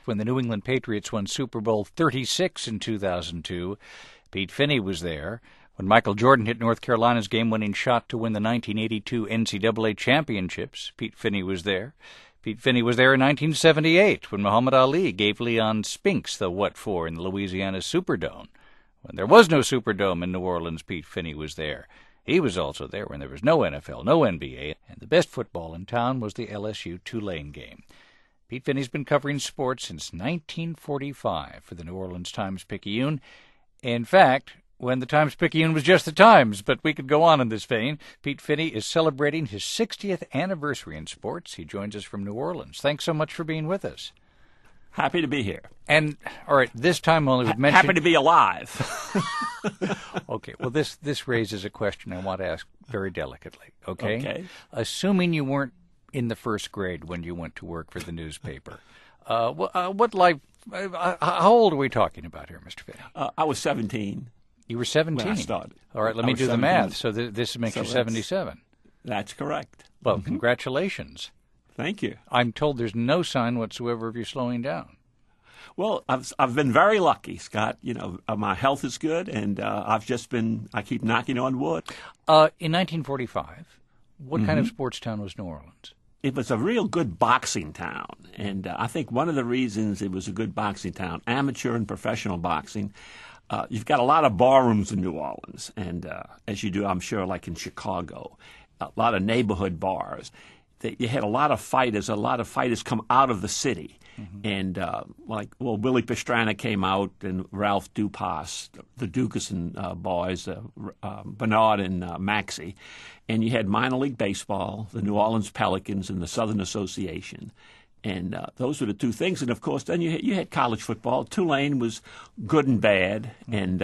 when the New England Patriots won Super Bowl 36 in 2002. Pete Finney was there. When Michael Jordan hit North Carolina's game-winning shot to win the 1982 NCAA championships, Pete Finney was there. Pete Finney was there in 1978 when Muhammad Ali gave Leon Spinks the what-for in the Louisiana Superdome. When there was no Superdome in New Orleans, Pete Finney was there. He was also there when there was no NFL, no NBA, and the best football in town was the LSU-Tulane game. Pete Finney's been covering sports since 1945 for the New Orleans Times-Picayune. In fact, when the Times-Picayune was just the Times, but we could go on in this vein. Pete Finney is celebrating his 60th anniversary in sports. He joins us from New Orleans. Thanks so much for being with us. Happy to be here. And, all right, this time only we've mentioned... Happy to be alive. Okay, well, this raises a question I want to ask very delicately, okay? Okay. Assuming you weren't in the first grade when you went to work for the newspaper, what life... how old are we talking about here, Mr. Finney? I was 17. You were 17. When I started. All right, let me do the math. So this makes you 77. That's correct. Well, congratulations. Thank you. I'm told there's no sign whatsoever of you slowing down. Well, I've been very lucky, Scott. You know, my health is good, and I keep knocking on wood. In 1945, what kind of sports town was New Orleans? It was a real good boxing town, and I think one of the reasons it was a good boxing town, amateur and professional boxing, you've got a lot of barrooms in New Orleans, and as you do, I'm sure, like in Chicago, a lot of neighborhood bars. You had a lot of fighters. A lot of fighters come out of the city, and Willie Pastrana came out, and Ralph Dupas, the Dukeson boys, Bernard and Maxey, and you had minor league baseball, the New Orleans Pelicans, and the Southern Association. And those were the two things. And, of course, then you had college football. Tulane was good and bad. And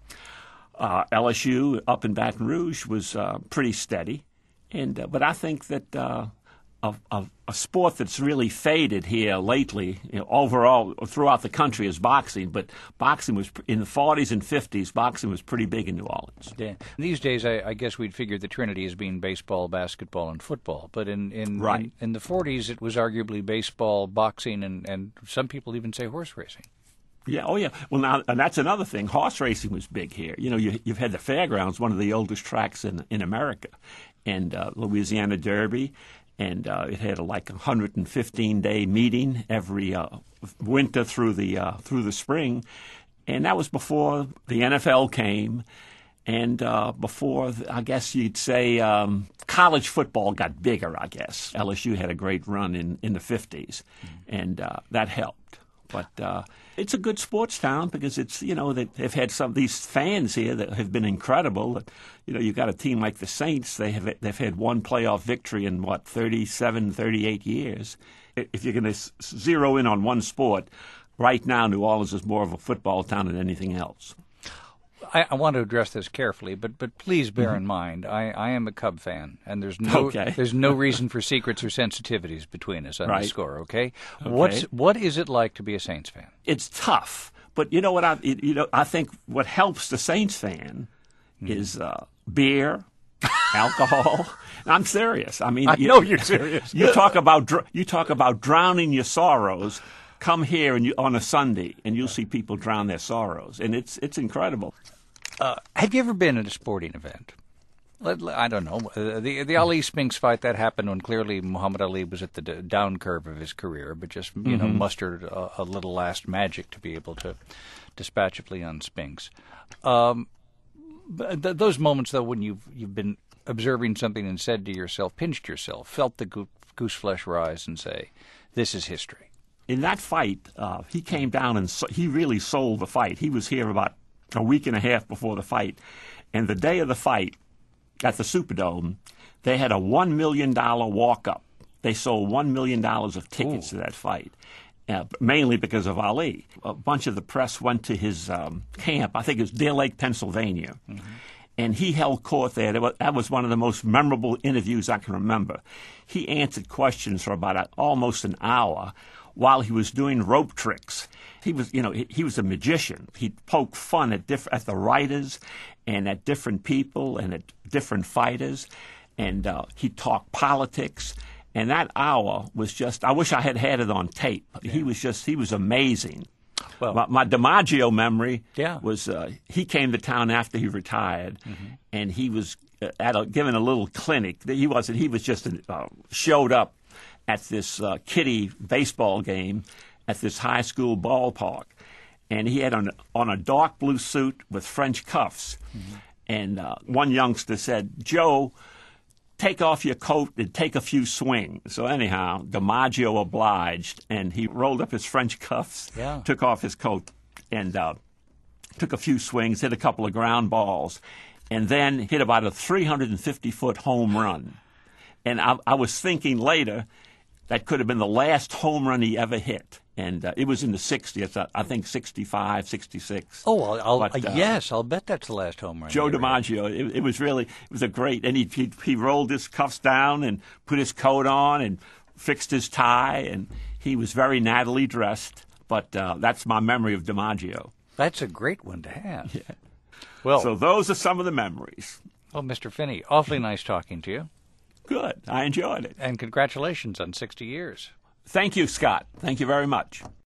LSU up in Baton Rouge was pretty steady. But I think that a sport that's really faded here lately, overall throughout the country, is boxing. But boxing was in the 40s and 50s. Boxing was pretty big in New Orleans. Yeah. These days, I guess we'd figure the Trinity as being baseball, basketball, and football. But in the 40s, it was arguably baseball, boxing, and some people even say horse racing. Yeah, oh yeah. Well, now, and that's another thing. Horse racing was big here. You know, you've had the fairgrounds, one of the oldest tracks in America, and Louisiana Derby. And it had a 115-day meeting every winter through the spring, and that was before the NFL came, and before I guess you'd say college football got bigger. I guess LSU had a great run in the 50s, and that helped. But it's a good sports town because it's they've had some of these fans here that have been incredible. You've got a team like the Saints. They've had one playoff victory in 37, 38 years. If you're going to zero in on one sport, right now New Orleans is more of a football town than anything else. I want to address this carefully, but please bear in mind, I am a Cub fan, and there's no reason for secrets or sensitivities between us on the score. Okay? What is it like to be a Saints fan? It's tough, but you know what? I think what helps the Saints fan is beer, alcohol. I'm serious. I mean, I know you're serious. You talk about drowning your sorrows. Come here on a Sunday, and you'll see people drown their sorrows, and it's incredible. Have you ever been at a sporting event? I don't know. The Ali Spinks fight, that happened when clearly Muhammad Ali was at the down curve of his career, but just mustered a little last magic to be able to dispatch of Leon Spinks. Those moments, though, when you've been observing something and said to yourself, pinched yourself, felt the goose flesh rise, and say, "This is history." In that fight, he came down and he really sold the fight. He was here about a week and a half before the fight. And the day of the fight at the Superdome, they had a $1 million walk-up. They sold $1 million of tickets to that fight, mainly because of Ali. A bunch of the press went to his camp. I think it was Deer Lake, Pennsylvania. And he held court there. That was one of the most memorable interviews I can remember. He answered questions for about almost an hour while he was doing rope tricks. He was a magician. He'd poke fun at the writers and at different people and at different fighters, and he'd talk politics. And that hour was just, I wish I had had it on tape. Yeah. He was amazing. Well, my DiMaggio memory yeah. was he came to town after he retired, and he was giving a little clinic. He was just showed up at this kiddie baseball game at this high school ballpark, and he had on a dark blue suit with French cuffs. And one youngster said, "Joe, take off your coat and take a few swings." So anyhow, DiMaggio obliged, and he rolled up his French cuffs, took off his coat, and took a few swings, hit a couple of ground balls, and then hit about a 350-foot home run. And I was thinking later that could have been the last home run he ever hit. And it was in the 60s, I think 65, 66. Oh, yes, I'll bet that's the last home run. Joe DiMaggio, it was a great, and he rolled his cuffs down and put his coat on and fixed his tie, and he was very nattily dressed. But that's my memory of DiMaggio. That's a great one to have. Yeah. Well, so those are some of the memories. Well, Mr. Finney, awfully nice talking to you. Good. I enjoyed it. And congratulations on 60 years. Thank you, Scott. Thank you very much.